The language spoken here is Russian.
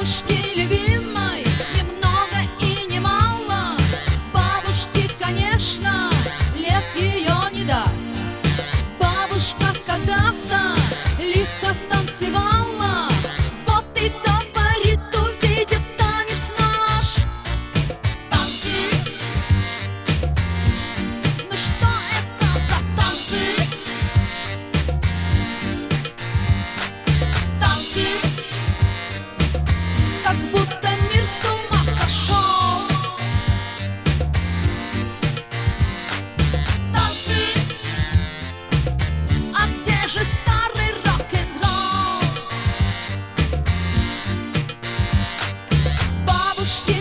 бабушки любимой ни много и ни мало. Бабушке, конечно, лет ее не дать. Бабушка когда-то лихо танцевала, вот и говорит, увидев танец наш: танцы. Ну что это за танцы? Танцы, как будто мир с ума сошел. Танцы, а где же старый рок-н-ролл? Бабушки